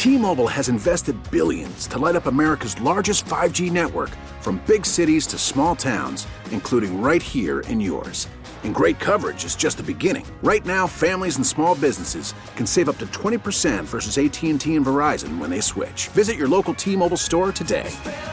T-Mobile has invested billions to light up America's largest 5G network, from big cities to small towns, including right here in yours. And great coverage is just the beginning. Right now, families and small businesses can save up to 20% versus AT&T and Verizon when they switch. Visit your local T-Mobile store today.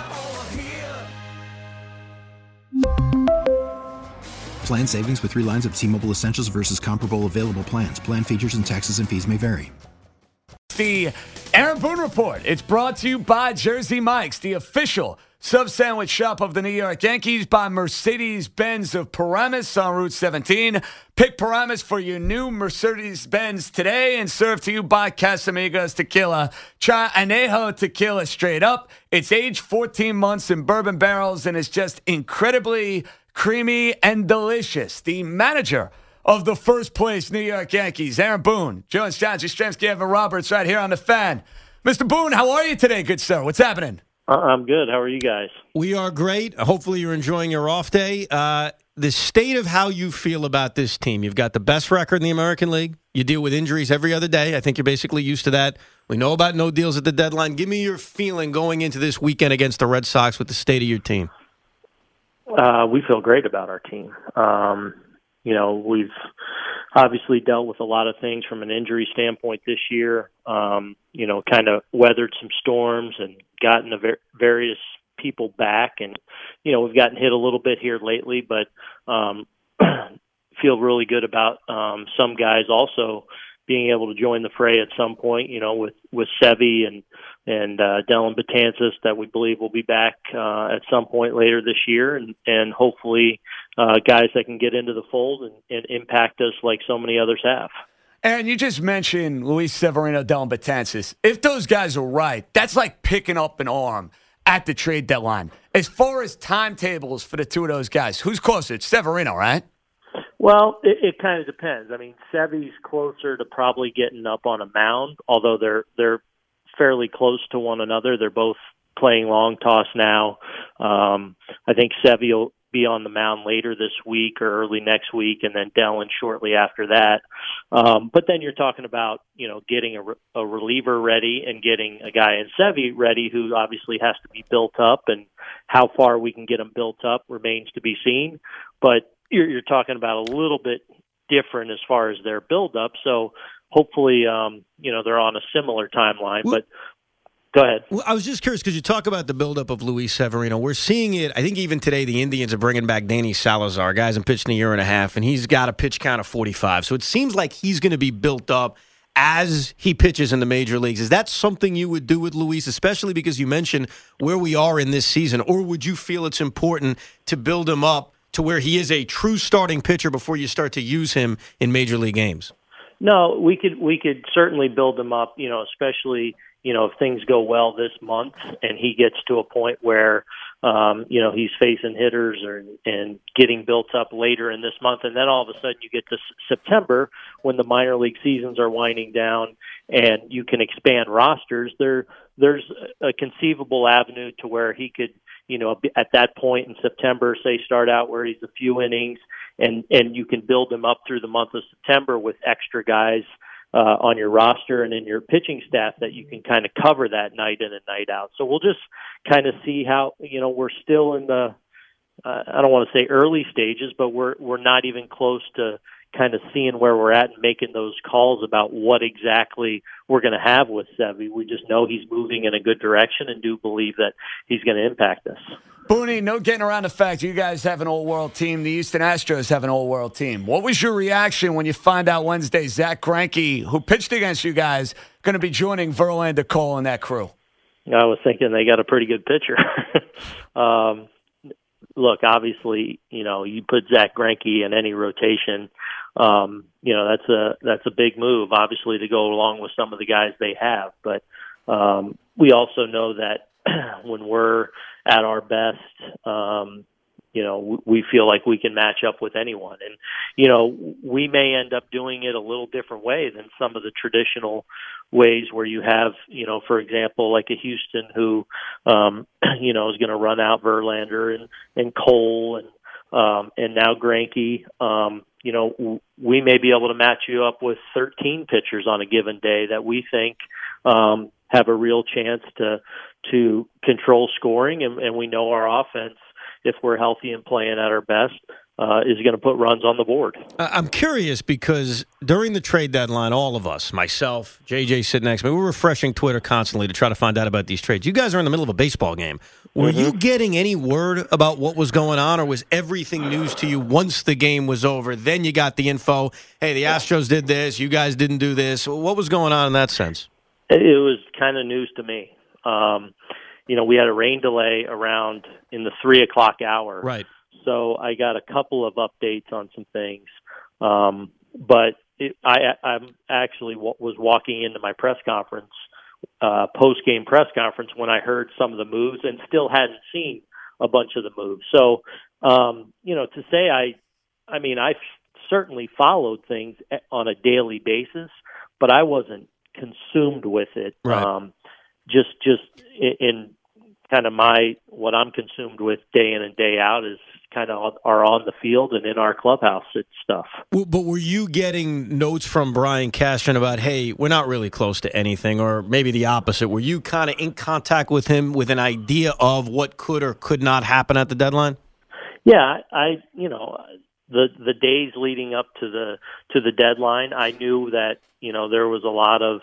Plan savings with 3 lines of T-Mobile Essentials versus comparable available plans. Plan features and taxes and fees may vary. The Aaron Boone Report. It's brought to you by Jersey Mike's, the official sub-sandwich shop of the New York Yankees, by Mercedes-Benz of Paramus on Route 17. Pick Paramus for your new Mercedes-Benz today, and served to you by Casamigos Tequila. Try Anejo Tequila straight up. It's aged 14 months in bourbon barrels, and it's just incredibly creamy and delicious. The manager of the first place New York Yankees, Aaron Boone, Jones, John, Jastrzemski, Evan Roberts, right here on The Fan. Mr. Boone, how are you today, good sir? What's happening? I'm good. How are you guys? We are great. Hopefully you're enjoying your off day. The state of how you feel about this team. You've got the best record in the American League. You deal with injuries every other day. I think you're basically used to that. We know about no deals at the deadline. Give me your feeling going into this weekend against the Red Sox with the state of your team. We feel great about our team. We've obviously dealt with a lot of things from an injury standpoint this year, kind of weathered some storms and gotten various people back. And, we've gotten hit a little bit here lately, but feel really good about some guys also being able to join the fray at some point, with Sevy and Dellin Betances, that we believe will be back at some point later this year, and hopefully guys that can get into the fold and impact us like so many others have. And you just mentioned Luis Severino, Dellin Betances. If those guys are right, that's like picking up an arm at the trade deadline. As far as timetables for the two of those guys, who's closer? It's Severino, right? Well, it kind of depends. I mean, Sevy's closer to probably getting up on a mound, although they're fairly close to one another. They're both playing long toss now. I think Sevy will be on the mound later this week or early next week, and then Dellin shortly after that. But then you're talking about, getting a reliever ready and getting a guy in Sevy ready who obviously has to be built up, and how far we can get him built up remains to be seen. But you're talking about a little bit different as far as their build-up. So hopefully, they're on a similar timeline. But go ahead. Well, I was just curious because you talk about the buildup of Luis Severino. We're seeing it. I think even today the Indians are bringing back Danny Salazar. Guy hasn't pitched in a year and a half, and he's got a pitch count of 45. So it seems like he's going to be built up as he pitches in the major leagues. Is that something you would do with Luis, especially because you mentioned where we are in this season? Or would you feel it's important to build him up to where he is a true starting pitcher before you start to use him in major league games? No, we could certainly build him up, especially, if things go well this month and he gets to a point where, he's facing hitters and getting built up later in this month. And then all of a sudden you get to September when the minor league seasons are winding down and you can expand rosters. There's a conceivable avenue to where he could, at that point in September, say start out where he's a few innings, and you can build him up through the month of September with extra guys on your roster and in your pitching staff that you can kind of cover that night in and night out. So we'll just kind of see how, we're still in the, I don't want to say early stages, but we're not even close to kind of seeing where we're at and making those calls about what exactly we're going to have with Sevy. We just know he's moving in a good direction and do believe that he's going to impact us. Booney, no getting around the fact you guys have an all-world team. The Houston Astros have an all-world team. What was your reaction when you find out Wednesday Zach Greinke, who pitched against you guys, going to be joining Verlander, Cole, and that crew? I was thinking they got a pretty good pitcher. Look, obviously, you put Zach Greinke in any rotation, that's a big move, obviously, to go along with some of the guys they have. But we also know that when we're at our best, we feel like we can match up with anyone. And, we may end up doing it a little different way than some of the traditional ways where you have, for example, like a Houston who, is going to run out Verlander and Cole and now Greinke. We may be able to match you up with 13 pitchers on a given day that we think have a real chance to control scoring, and we know our offense, if we're healthy and playing at our best, is going to put runs on the board. I'm curious because during the trade deadline, all of us, myself, JJ sitting next to me, we're refreshing Twitter constantly to try to find out about these trades. You guys are in the middle of a baseball game. Were you getting any word about what was going on, or was everything news to you once the game was over? Then you got the info, hey, the Astros did this, you guys didn't do this. What was going on in that sense? It was kind of news to me. We had a rain delay around in the 3 o'clock hour. Right. So I got a couple of updates on some things. But I'm actually was walking into my press conference, post-game press conference, when I heard some of the moves and still hadn't seen a bunch of the moves. So, to say I've certainly followed things on a daily basis, but I wasn't consumed with it. Right. Just in kind of what I'm consumed with day in and day out is kind of are on the field and in our clubhouse stuff. But were you getting notes from Brian Cashman about, hey, we're not really close to anything, or maybe the opposite? Were you kind of in contact with him with an idea of what could or could not happen at the deadline? Yeah, the days leading up to the deadline, I knew that there was a lot of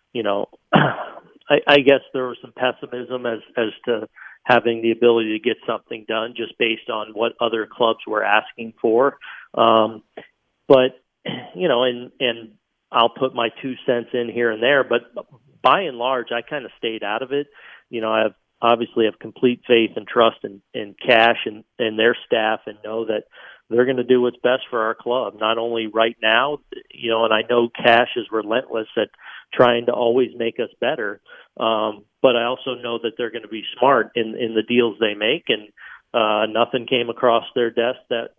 I guess there was some pessimism as to having the ability to get something done just based on what other clubs were asking for. But and I'll put my 2 cents in here and there, but by and large, I kind of stayed out of it. I obviously have complete faith and trust in Cash and their staff, and know that they're going to do what's best for our club, not only right now, and I know Cash is relentless at trying to always make us better. But I also know that they're going to be smart in the deals they make, and nothing came across their desk that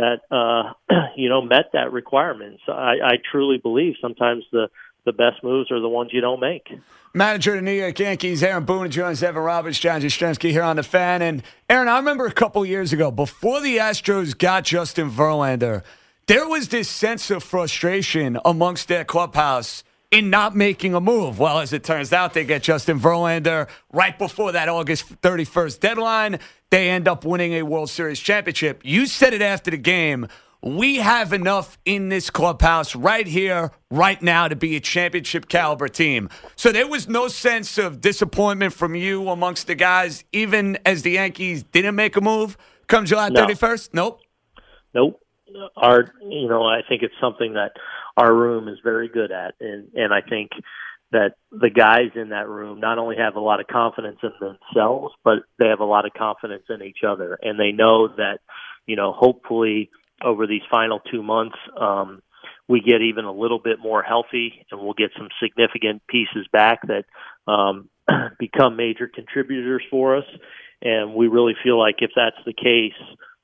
met that requirement. So I truly believe sometimes the best moves are the ones you don't make. Manager of the New York Yankees, Aaron Boone, joins Evan Roberts, John Jastrzemski here on The Fan. And, Aaron, I remember a couple years ago, before the Astros got Justin Verlander, there was this sense of frustration amongst their clubhouse in not making a move. Well, as it turns out, they get Justin Verlander right before that August 31st deadline. They end up winning a World Series championship. You said it after the game. We have enough in this clubhouse right here, right now, to be a championship caliber team. So there was no sense of disappointment from you amongst the guys, even as the Yankees didn't make a move come July 31st? Nope. I think it's something that our room is very good at. And I think that the guys in that room not only have a lot of confidence in themselves, but they have a lot of confidence in each other. And they know that, hopefully over these final 2 months, we get even a little bit more healthy, and we'll get some significant pieces back that become major contributors for us. And we really feel like if that's the case,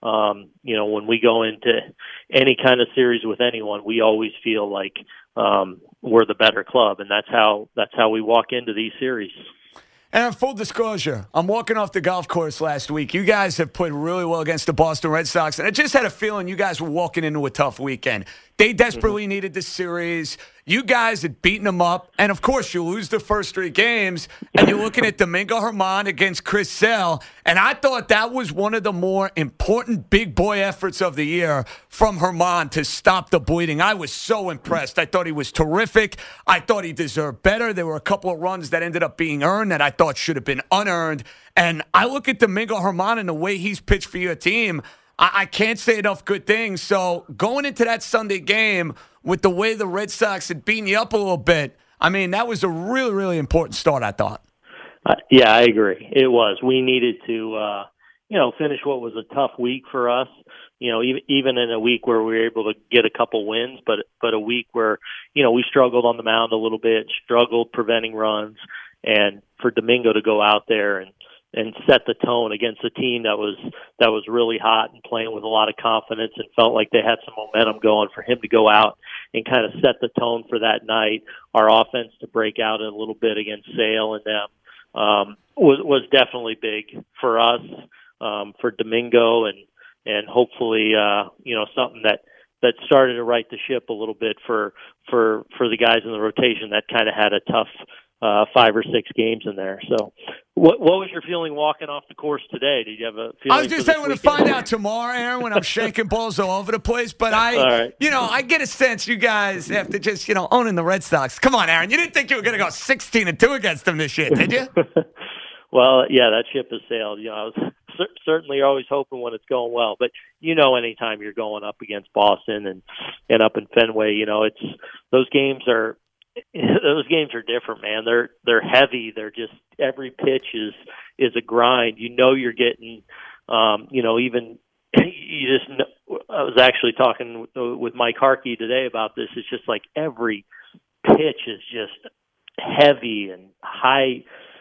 when we go into any kind of series with anyone, we always feel like we're the better club, and that's how we walk into these series. And full disclosure, I'm walking off the golf course last week. You guys have played really well against the Boston Red Sox, and I just had a feeling you guys were walking into a tough weekend. They desperately needed this series. You guys had beaten them up, and of course, you lose the first 3 games, and you're looking at Domingo Germán against Chris Sale, and I thought that was one of the more important big boy efforts of the year from Germán to stop the bleeding. I was so impressed. I thought he was terrific. I thought he deserved better. There were a couple of runs that ended up being earned that I thought should have been unearned, and I look at Domingo Germán and the way he's pitched for your team, I can't say enough good things. So going into that Sunday game with the way the Red Sox had beaten you up a little bit, I mean, that was a really, really important start, I thought. Yeah, I agree. It was. We needed to, finish what was a tough week for us. Even in a week where we were able to get a couple wins, but a week where, we struggled on the mound a little bit, struggled preventing runs, and for Domingo to go out there and set the tone against a team that was really hot and playing with a lot of confidence and felt like they had some momentum going, for him to go out and kind of set the tone for that night. Our offense to break out a little bit against Sale and them was definitely big for us, for Domingo, and hopefully something that started to right the ship a little bit for the guys in the rotation that kind of had a 5 or 6 games in there. So what was your feeling walking off the course today? Did you have a feeling? I was just saying we're going to find out tomorrow, Aaron, when I'm shanking balls all over the place. But I get a sense you guys have to just, owning the Red Sox. Come on, Aaron. You didn't think you were going to go 16-2 against them this year, did you? Well, yeah, that ship has sailed. I was certainly always hoping when it's going well. But, anytime you're going up against Boston and up in Fenway, it's those games are different, man. They're heavy. They're just every pitch is a grind. You're getting, even you just. I was actually talking with Mike Harkey today about this. It's just like every pitch is just heavy and high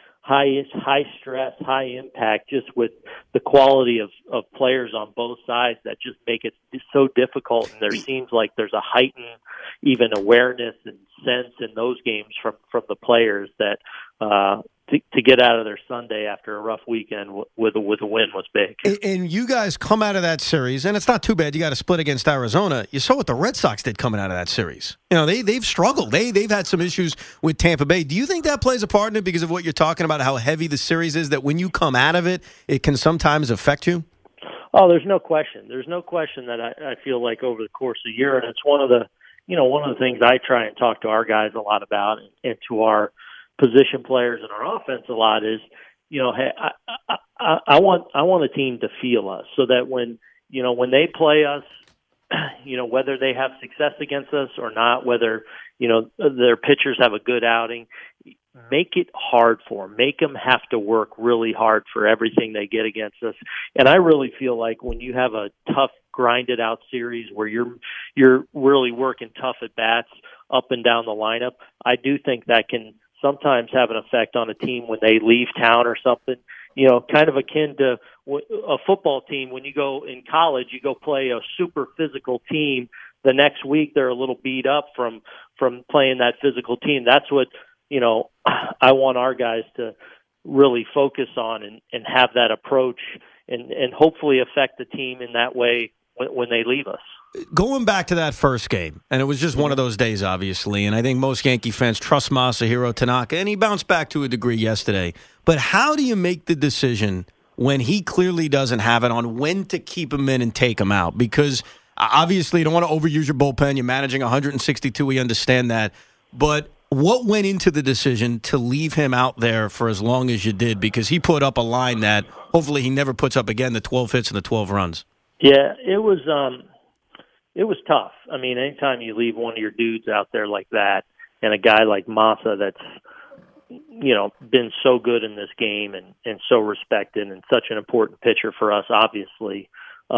stress, high impact, just with the quality of players on both sides that just make it so difficult. And there seems like there's a heightened even awareness and sense in those games from the players that to get out of their Sunday after a rough weekend with a win was big. And you guys come out of that series, and it's not too bad. You got to split against Arizona. You saw what the Red Sox did coming out of that series. They've struggled. They've had some issues with Tampa Bay. Do you think that plays a part in it because of what you're talking about, how heavy the series is, that when you come out of it, it can sometimes affect you? Oh, there's no question. There's no question that I feel like over the course of the year, and it's one of the things I try and talk to our guys a lot about and to our position players in our offense a lot is, hey, I want a team to feel us so that when they play us, whether they have success against us or not, whether, their pitchers have a good outing, make it hard for them. Make them have to work really hard for everything they get against us. And I really feel like when you have a tough, grinded out series where you're really working tough at bats up and down the lineup, I do think that can sometimes have an effect on a team when they leave town or something, kind of akin to a football team. When you go in college, you go play a super physical team. The next week, they're a little beat up from playing that physical team. That's what, I want our guys to really focus on and have that approach and hopefully affect the team in that way when they leave us. Going back to that first game, and it was just one of those days, obviously, and I think most Yankee fans trust Masahiro Tanaka, and he bounced back to a degree yesterday. But how do you make the decision when he clearly doesn't have it on when to keep him in and take him out? Because obviously you don't want to overuse your bullpen. You're managing 162. We understand that. But what went into the decision to leave him out there for as long as you did? Because he put up a line that hopefully he never puts up again, the 12 hits and the 12 runs. Yeah, it was tough. I mean, anytime you leave one of your dudes out there like that, and a guy like Masa that's, been so good in this game and so respected and such an important pitcher for us, obviously.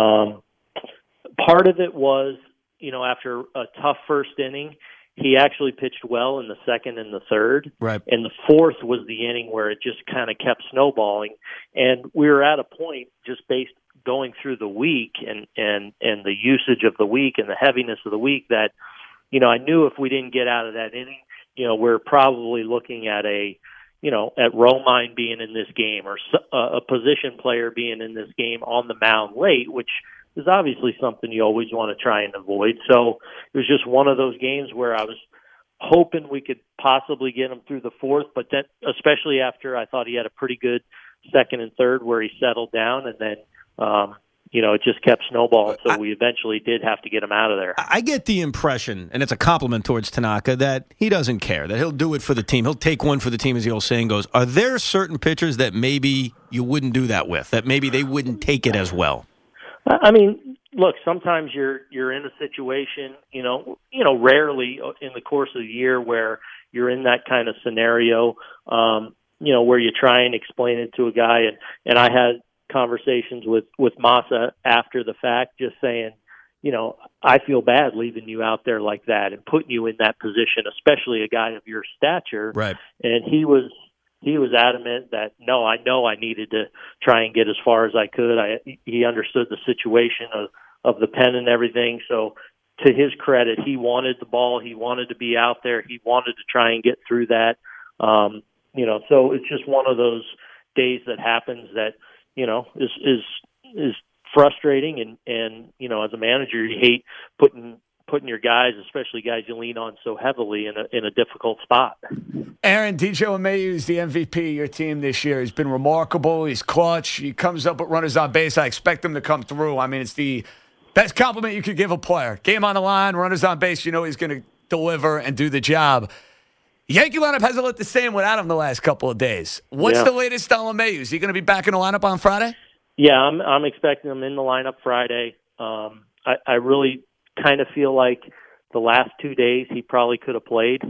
Part of it was, after a tough first inning, he actually pitched well in the second and the third. Right. And the fourth was the inning where it just kind of kept snowballing. And we were at a point just based going through the week and the usage of the week and the heaviness of the week that, I knew if we didn't get out of that inning, we're probably looking at at Romine being in this game or a position player being in this game on the mound late, which is obviously something you always want to try and avoid. So it was just one of those games where I was hoping we could possibly get him through the fourth, but then especially after I thought he had a pretty good second and third where he settled down, and then it just kept snowballing, so we eventually did have to get him out of there. I get the impression, and it's a compliment towards Tanaka, that he doesn't care, that he'll do it for the team. He'll take one for the team, as the old saying goes. Are there certain pitchers that maybe you wouldn't do that with, that maybe they wouldn't take it as well? I mean, look, sometimes you're in a situation, rarely in the course of the year where you're in that kind of scenario, where you try and explain it to a guy. And I had conversations with Masa after the fact, just saying, I feel bad leaving you out there like that and putting you in that position, especially a guy of your stature. Right. And he was adamant that, no, I know I needed to try and get as far as I could. He understood the situation of the pen and everything. So to his credit, he wanted the ball. He wanted to be out there. He wanted to try and get through that. So it's just one of those days that happens that, is frustrating. And, as a manager, you hate putting putting your guys, especially guys you lean on so heavily, in a difficult spot. Aaron, DJ LeMahieu is the MVP of your team this year. He's been remarkable. He's clutch. He comes up with runners on base. I expect him to come through. I mean, it's the best compliment you could give a player. Game on the line, runners on base, you know he's going to deliver and do the job. Yankee lineup hasn't looked the same without him the last couple of days. What's the latest on LeMahieu? Is he going to be back in the lineup on Friday? Yeah, I'm expecting him in the lineup Friday. I really kind of feel like the last 2 days he probably could have played.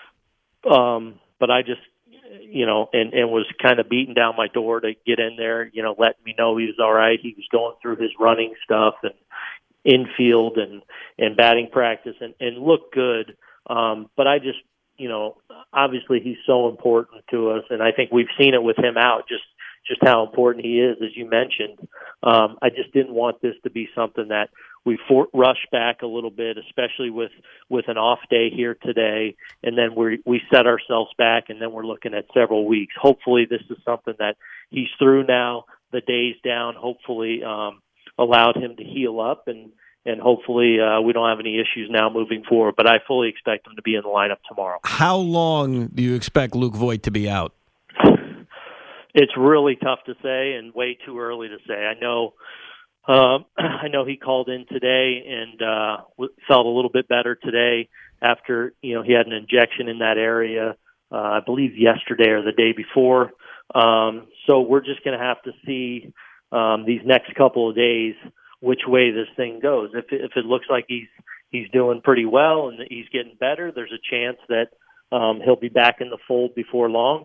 But I just, and was kind of beating down my door to get in there, letting me know he was all right. He was going through his running stuff and infield and batting practice and looked good. But I just, obviously he's so important to us, and I think we've seen it with him out, just how important he is, as you mentioned. I just didn't want this to be something that we rush back a little bit, especially with an off day here today, and then we set ourselves back, and then we're looking at several weeks. Hopefully this is something that he's through now, the days down, hopefully allowed him to heal up, and hopefully we don't have any issues now moving forward. But I fully expect him to be in the lineup tomorrow. How long do you expect Luke Voit to be out? It's really tough to say and way too early to say. I know he called in today and felt a little bit better today after he had an injection in that area. I believe yesterday or the day before. So we're just going to have to see these next couple of days which way this thing goes. If it looks like he's doing pretty well and he's getting better, there's a chance that he'll be back in the fold before long.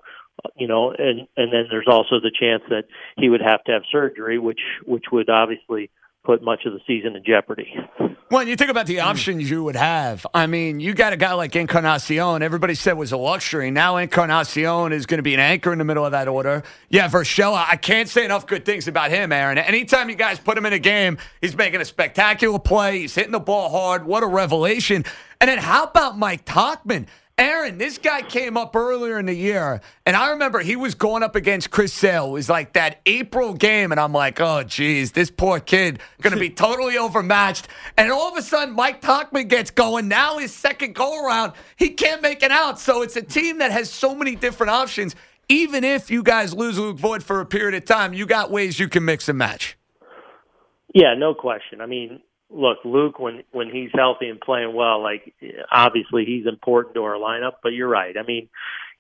And then there's also the chance that he would have to have surgery, which would obviously put much of the season in jeopardy. When you think about the options you would have, I mean, you got a guy like Encarnacion, everybody said was a luxury. Now Encarnacion is going to be an anchor in the middle of that order. Yeah, Urshela, I can't say enough good things about him, Aaron. Anytime you guys put him in a game, he's making a spectacular play. He's hitting the ball hard. What a revelation. And then how about Mike Tauchman? Aaron, this guy came up earlier in the year, and I remember he was going up against Chris Sale. It was like that April game, and I'm like, oh, geez, this poor kid going to be totally overmatched. And all of a sudden, Mike Tauchman gets going. Now his second go-around, he can't make it out. So it's a team that has so many different options. Even if you guys lose Luke Voit for a period of time, you got ways you can mix and match. Yeah, no question. I mean, look, Luke, when he's healthy and playing well, like obviously he's important to our lineup, but you're right. I mean,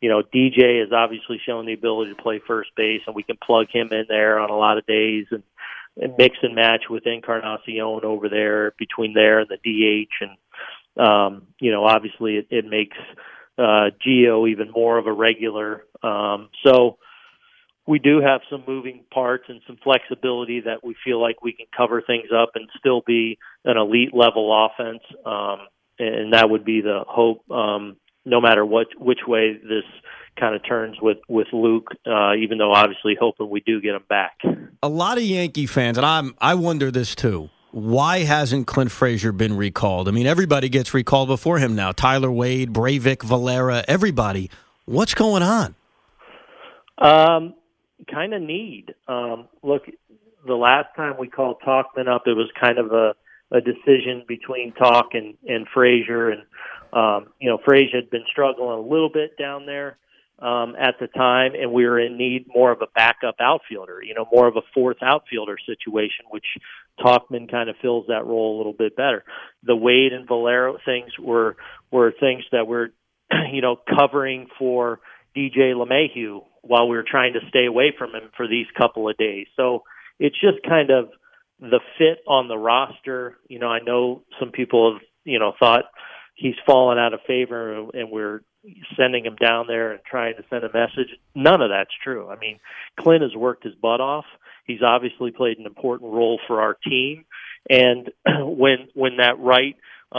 DJ has obviously shown the ability to play first base, and we can plug him in there on a lot of days and mix and match with Encarnacion over there between there and the DH. And, obviously it makes Gio even more of a regular. So we do have some moving parts and some flexibility that we feel like we can cover things up and still be an elite level offense. And that would be the hope, no matter which way this kind of turns with Luke, even though obviously hoping we do get him back. A lot of Yankee fans, and I wonder this too, why hasn't Clint Frazier been recalled? I mean, everybody gets recalled before him now. Tyler Wade, Breivik, Valera, everybody. What's going on? Kind of need. Look, the last time we called Tauchman up, it was kind of a decision between Tauch and Frazier. And, Frazier had been struggling a little bit down there at the time, and we were in need more of a backup outfielder, more of a fourth outfielder situation, which Tauchman kind of fills that role a little bit better. The Wade and Valero things were things that were, covering for DJ LeMahieu while we were trying to stay away from him for these couple of days. So it's just kind of the fit on the roster. I know some people have, thought he's fallen out of favor and we're sending him down there and trying to send a message. None of that's true. I mean, Clint has worked his butt off. He's obviously played an important role for our team. And when that right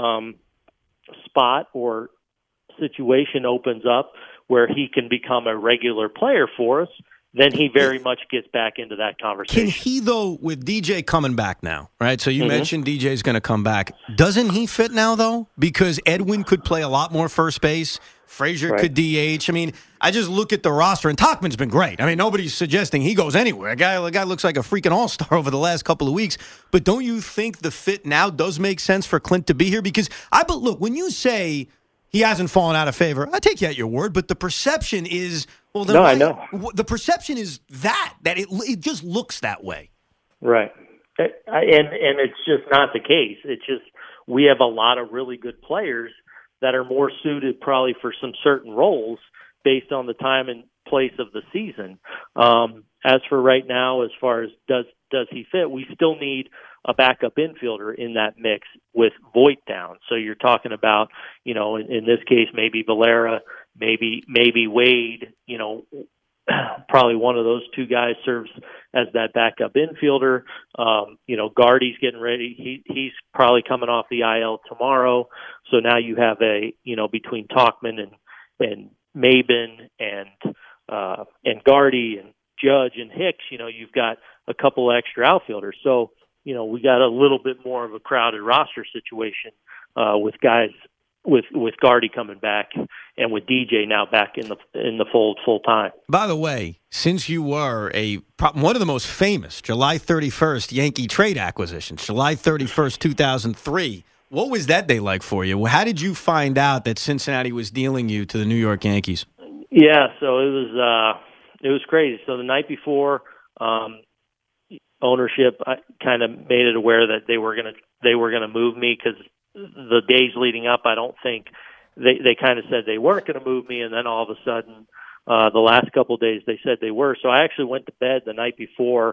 spot or situation opens up where he can become a regular player for us, then he very much gets back into that conversation. Can he, though, with DJ coming back now, right? So you mentioned DJ's going to come back. Doesn't he fit now, though? Because Edwin could play a lot more first base. Frazier could DH. I mean, I just look at the roster, and Tauchman's been great. I mean, nobody's suggesting he goes anywhere. The guy looks like a freaking all-star over the last couple of weeks. But don't you think the fit now does make sense for Clint to be here? Because, look, when you say he hasn't fallen out of favor, I take you at your word, but the perception is, well, then I know. The perception is that it just looks that way. Right. And it's just not the case. It's just we have a lot of really good players that are more suited probably for some certain roles based on the time and place of the season. As for right now, as far as does he fit, we still need a backup infielder in that mix with Voit down. So you're talking about, in this case, maybe Valera, maybe Wade, probably one of those two guys serves as that backup infielder. Gardy's getting ready. He's probably coming off the IL tomorrow. So now you have between Tauchman and Maben and Gardy and Judge and Hicks, you've got a couple extra outfielders. So, we got a little bit more of a crowded roster situation with guys with Gardy coming back and with DJ now back in the fold full time. By the way, since you were one of the most famous July 31st Yankee trade acquisitions, July 31st, 2003, what was that day like for you? How did you find out that Cincinnati was dealing you to the New York Yankees? Yeah, so it was crazy. So the night before, ownership kind of made it aware that they were gonna move me, because the days leading up, I don't think they kind of said they weren't going to move me, and then all of a sudden, the last couple of days they said they were. So I actually went to bed the night before.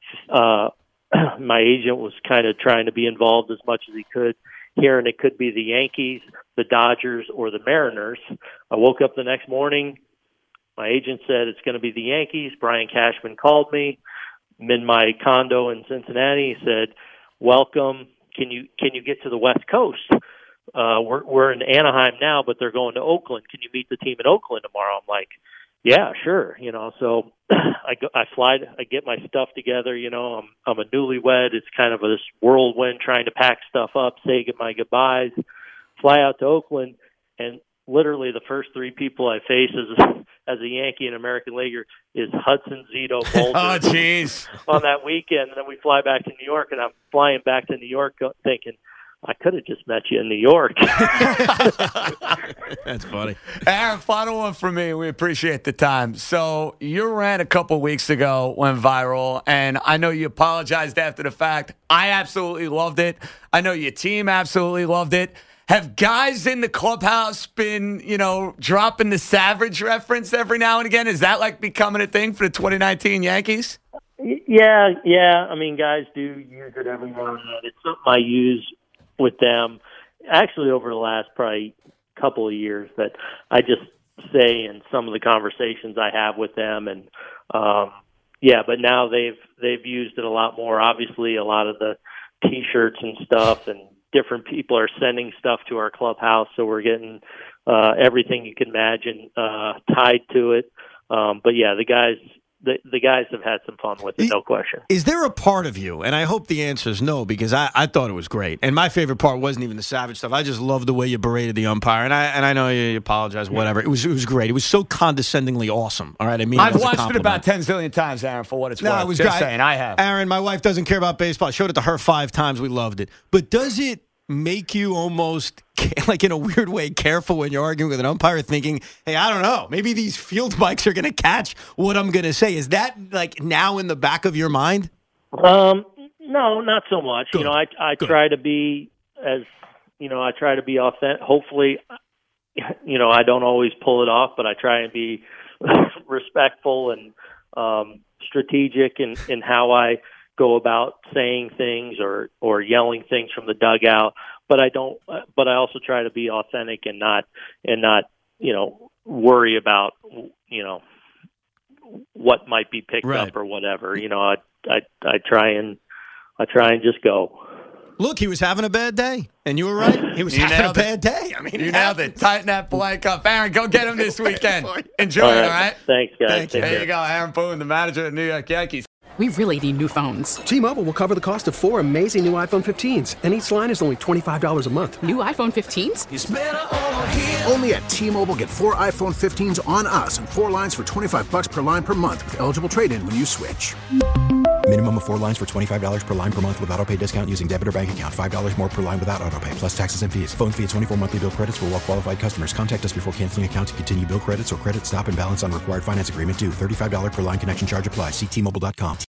My agent was kind of trying to be involved as much as he could, hearing it could be the Yankees, the Dodgers, or the Mariners. I woke up the next morning. My agent said it's going to be the Yankees. Brian Cashman called me. I'm in my condo in Cincinnati. He said, "Welcome. Can you get to the West Coast? We're in Anaheim now, but they're going to Oakland. Can you meet the team in Oakland tomorrow?" I'm like, "Yeah, sure." So I fly. I get my stuff together. I'm a newlywed. It's kind of this whirlwind trying to pack stuff up, say my goodbyes, fly out to Oakland, and literally the first three people I face as a Yankee and American Leaguer is Hudson, Zito, Mulder. Oh, jeez. On that weekend, and then we fly back to New York, and I'm flying back to New York thinking, I could have just met you in New York. That's funny. Aaron, final one for me. We appreciate the time. So your rant a couple weeks ago went viral, and I know you apologized after the fact. I absolutely loved it. I know your team absolutely loved it. Have guys in the clubhouse been, dropping the Savage reference every now and again? Is that like becoming a thing for the 2019 Yankees? Yeah. I mean, guys do use it every now and then. It's something I use with them actually over the last probably couple of years that I just say in some of the conversations I have with them. And but now they've used it a lot more. Obviously, a lot of the T-shirts and stuff, and different people are sending stuff to our clubhouse, so we're getting everything you can imagine tied to it. But yeah, the guys have had some fun with it, no question. Is there a part of you, and I hope the answer is no, because I thought it was great, and my favorite part wasn't even the Savage stuff. I just loved the way you berated the umpire, and I know you apologize, whatever. It was great. It was so condescendingly awesome. All right, I mean, I've watched it about 10 zillion times, Aaron, for what it's worth. It was just great. saying, I have. Aaron, my wife doesn't care about baseball. I showed it to her 5 times. We loved it. But does it make you almost, like in a weird way, careful when you're arguing with an umpire, thinking, hey, I don't know, maybe these field mics are going to catch what I'm going to say? Is that like now in the back of your mind? No, not so much. Good. I try to be I try to be authentic. Hopefully, I don't always pull it off, but I try and be respectful and strategic in how I go about saying things or yelling things from the dugout, but I also try to be authentic and not worry about what might be picked right. up or whatever. I try and just go. Look, he was having a bad day. And you were right. He was having a bad day. I mean, you nailed it. Tighten that blank up. Aaron, go get him this weekend. Enjoy it, all right? Thanks, guys. There you go. Aaron Boone, the manager of the New York Yankees. We really need new phones. T-Mobile will cover the cost of 4 amazing new iPhone 15s, and each line is only $25 a month. New iPhone 15s? It's better over here. Only at T-Mobile, get 4 iPhone 15s on us and 4 lines for $25 per line per month with eligible trade-in when you switch. Minimum of 4 lines for $25 per line per month with autopay discount using debit or bank account. $5 more per line without autopay, plus taxes and fees. Phone fee at 24 monthly bill credits for well-qualified customers. Contact us before canceling account to continue bill credits or credit stop and balance on required finance agreement due. $35 per line connection charge applies. See T-Mobile.com.